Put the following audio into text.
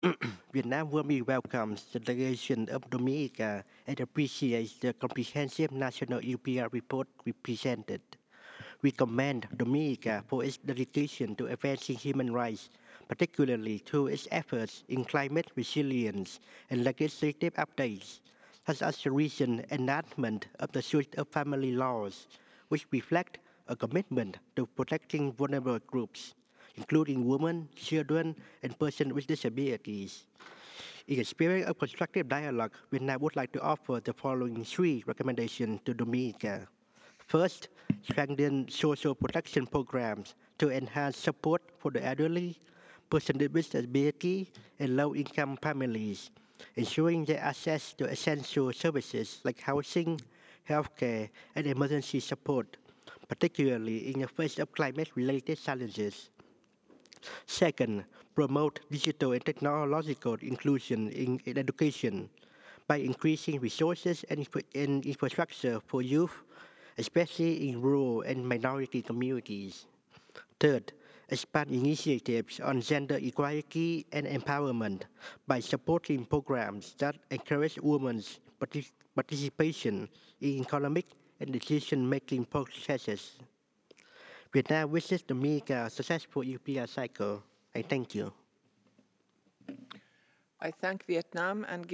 Vietnam warmly welcomes the delegation of Dominica and appreciates the comprehensive national UPR report we presented. We commend Dominica for its dedication to advancing human rights, particularly through its efforts in climate resilience and legislative updates, such as the recent enactment of the suite of family laws, which reflect a commitment to protecting vulnerable groups, including women, children, and persons with disabilities. In a spirit of constructive dialogue, Vietnam would like to offer the following three recommendations to Dominica. First, strengthen social protection programs to enhance support for the elderly, persons with disability, and low-income families, ensuring their access to essential services like housing, healthcare, and emergency support, particularly in the face of climate-related challenges. Second, promote digital and technological inclusion in education by increasing resources and infrastructure for youth, especially in rural and minority communities. Third, expand initiatives on gender equality and empowerment by supporting programs that encourage women's participation in economic and decision-making processes. Vietnam wishes to make a successful UPR cycle. I thank you. I thank Vietnam and